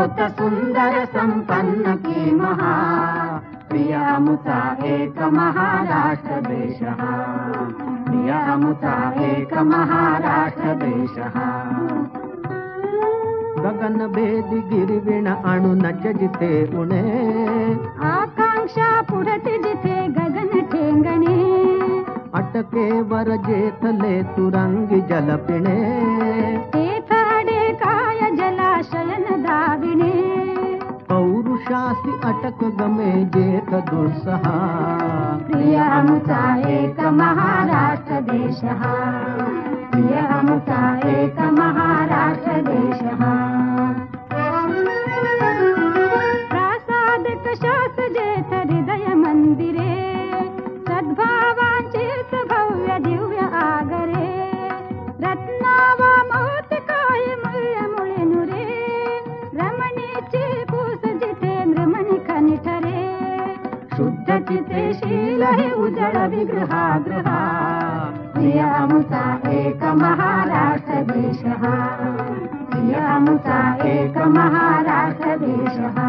असोत सुंदर संपन्न की महा, प्रिय अमुचा एक महाराष्ट्र देश हा, प्रिय अमुचा एक महाराष्ट्र देश हा. गगन भेदी गिरविण आणूनच जिथे उणे, आकांक्षा पुढते जिथे गगन ठेंगणे, अटकेवर जेथले तुरंगी जलपिणे, तेथाडे काय जलाशयन दाविणे, पौरुषासी अटक गमे जेथ दुस्सहा, प्रिय अमुचा एक महाराष्ट्र देश हा, प्रिय अमुचा एक महाराष्ट्र देश हा. प्रासादिक शास जेथ हृदय मंदिरे, सद्भावांचेच भव्य दिव्य आगरे, रत्नावा मौतिकाय मूल्य मुळे नुरे, रमणीची कूस जिथे नृमणी खनि ठरे, शुद्ध चिते शील हे उजळ विगृहा, प्रिय अमुचा एक महाराष्ट्र देश हा, प्रिय अमुचा एक महाराष्ट्र देश हा.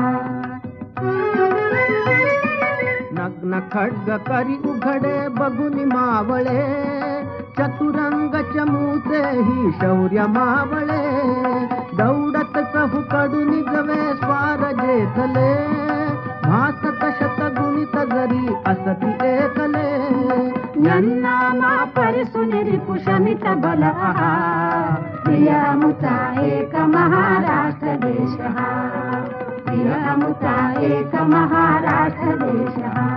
नग्न खड्ग करी उघडे बघुनी मावळे, चतुरंग चमूचे ही शौर्य मावळे, दौडत चहू कडून गवे स्वार जेथले, भासत शतगुणित जरी असती एकले, यन्नामा परिसुनिरी कुशमित बल आहा, प्रिय अमुचा एक महाराष्ट्र देश हा, प्रिय अमुचा एक महाराष्ट्र देश हा.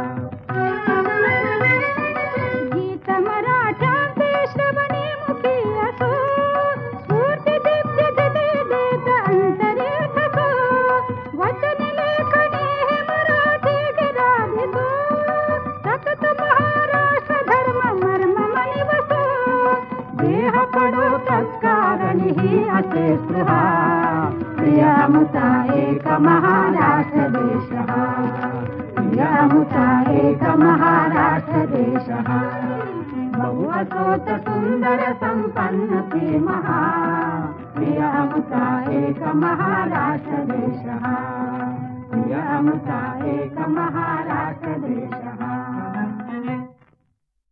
गीत मराठ्यांचे श्रवणी मुखी असो, स्फूर्ती दिव्य देत अंतरे ठसो, वचन लेखणी हे मराठी गिरावितो, सतत महाराष्ट्र धर्म मर्म मनी वसो, देह पडो तत्कारणी ही असे स्पृहा, प्रिय अमुचा एक महाराष्ट्र देश हा, प्रिय अमुचा एक महाराष्ट्र देश हा. बहु असोत सुंदर संपन्न की महा, प्रिय अमुचा एक महाराष्ट्र देश हा, प्रिय अमुचा एक महाराष्ट्र देश.